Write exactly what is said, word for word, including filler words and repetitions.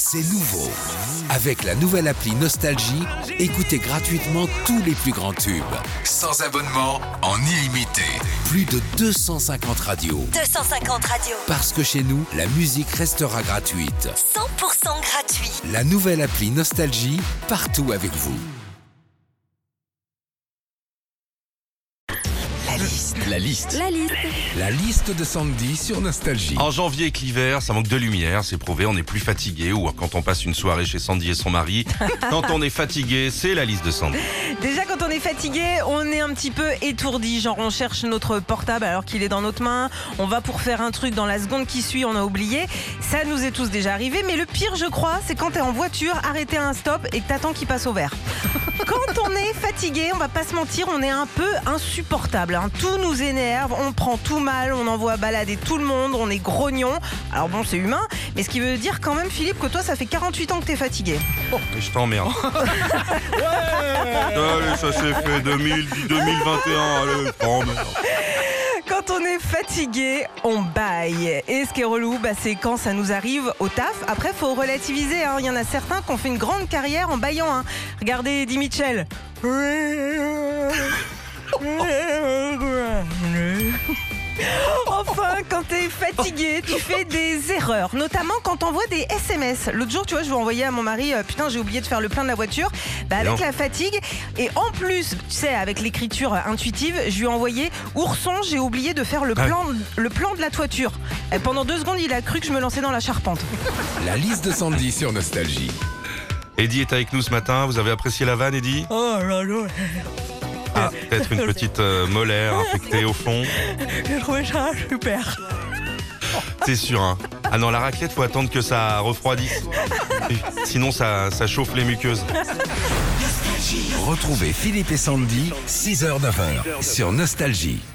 C'est nouveau. Avec la nouvelle appli Nostalgie, écoutez gratuitement tous les plus grands tubes. Sans abonnement, en illimité. Plus de deux cent cinquante radios. deux cent cinquante radios. Parce que chez nous, la musique restera gratuite. cent pour cent gratuit. La nouvelle appli Nostalgie, partout avec vous. La liste. La liste. La liste. La liste de Sandy sur Nostalgie. En janvier avec l'hiver, ça manque de lumière, c'est prouvé, on est plus fatigué. Ou quand on passe une soirée chez Sandy et son mari, quand on est fatigué, c'est la liste de Sandy. Déjà, quand on est fatigué, on est un petit peu étourdi. Genre, on cherche notre portable alors qu'il est dans notre main. On va pour faire un truc dans la seconde qui suit, on a oublié. Ça nous est tous déjà arrivé. Mais le pire, je crois, c'est quand t'es en voiture, arrêté à un stop et que t'attends qu'il passe au vert. Quand on est fatigué, on va pas se mentir, on est un peu insupportable. Hein. Tout nous énerve, on prend tout mal, on envoie balader tout le monde, on est grognon. Alors bon, c'est humain, mais ce qui veut dire quand même, Philippe, que toi, ça fait quarante-huit ans que t'es fatigué. Oh, mais je t'emmerde. Ouais. Allez, ça s'est fait deux mille, deux mille vingt et un, allez, je t'emmerde. Quand on est fatigué, on baille. Et ce qui est relou, bah, c'est quand ça nous arrive au taf. Après, faut relativiser. Hein. Il y en a certains qui ont fait une grande carrière en baillant. Hein. Regardez Eddie Mitchell. Enfin, quand t'es fatigué, tu fais des erreurs, notamment quand t'envoies des S M S. L'autre jour, tu vois, je vais envoyer à mon mari, euh, putain, j'ai oublié de faire le plein de la voiture. Bah, avec non. la fatigue, et en plus, tu sais, avec l'écriture intuitive, je lui ai envoyé ourson, j'ai oublié de faire le plan, le plan de la toiture. Et pendant deux secondes, il a cru que je me lançais dans la charpente. La liste de Sandy sur Nostalgie. Eddie est avec nous ce matin, vous avez apprécié la vanne, Eddie? Oh là là, Ah, peut-être une petite euh, molaire infectée au fond. j'ai trouvé ça super. C'est sûr, hein. Ah non, la raclette, faut attendre que ça refroidisse. Sinon, ça, ça chauffe les muqueuses. Retrouvez Philippe et Sandy, six heures neuf heures sur Nostalgie.